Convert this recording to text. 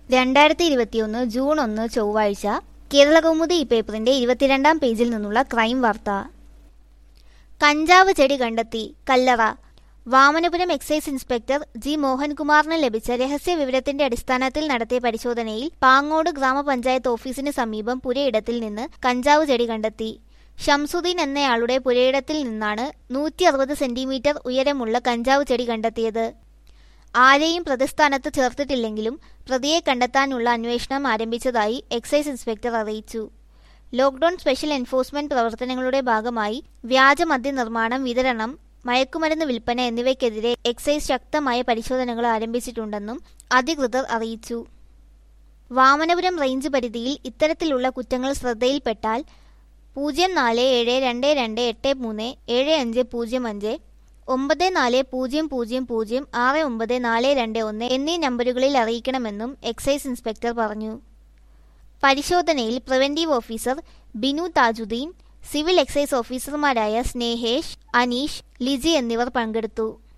2021 June 1 ചൊവ്വാഴ്ച കേരളകൗമുദി ഈ പേപ്പറിന്റെ 22-ാം പേജിൽ നിന്നുള്ള ക്രൈം വാർത്ത. കഞ്ചാവ് ചെടി കണ്ടെത്തി Kallara. Vamanapuram excise inspector G മോഹൻകുമാറിന് ലഭിച്ച രഹസ്യ വിവരത്തിന്റെ അടിസ്ഥാനത്തിൽ നടത്തിയ പരിശോധനയിൽ പാങ്ങോട് ഗ്രാമപഞ്ചായത്ത് ഓഫീസിന് സമീപം പുരയിടത്തിൽ നിന്ന് കഞ്ചാവ് ചെടി കണ്ടെത്തി. ഷംസുദ്ദീൻ എന്നയാളുടെ പുരയിടത്തിൽ നിന്നാണ് 160 സെന്റിമീറ്റർ ഉയരമുള്ള കഞ്ചാവ് ചെടി കണ്ടെത്തിയത്. ആരെയും പ്രതിസ്ഥാനത്ത് ചേർത്തിട്ടില്ലെങ്കിലും പ്രതിയെ കണ്ടെത്താനുള്ള അന്വേഷണം ആരംഭിച്ചതായി എക്സൈസ് ഇൻസ്പെക്ടർ അറിയിച്ചു. ലോക്ഡൌൺ സ്പെഷ്യൽ എൻഫോഴ്സ്മെന്റ് പ്രവർത്തനങ്ങളുടെ ഭാഗമായി വ്യാജ മദ്യ നിർമ്മാണം, വിതരണം, മയക്കുമരുന്ന് വിൽപ്പന എന്നിവയ്ക്കെതിരെ എക്സൈസ് ശക്തമായ പരിശോധനകൾ ആരംഭിച്ചിട്ടുണ്ടെന്നും അധികൃതർ അറിയിച്ചു. വാമനപുരം റേഞ്ച് പരിധിയിൽ ഇത്തരത്തിലുള്ള കുറ്റങ്ങൾ ശ്രദ്ധയിൽപ്പെട്ടാൽ 047222837505 9400694221 എന്നീ നമ്പറുകളിൽ അറിയിക്കണമെന്നും എക്സൈസ് ഇൻസ്പെക്ടർ പറഞ്ഞു. പരിശോധനയിൽ preventive officer Binu Thajuddeen, civil excise ഓഫീസർമാരായ സ്നേഹേഷ്, അനീഷ്, ലിജി എന്നിവർ പങ്കെടുത്തു.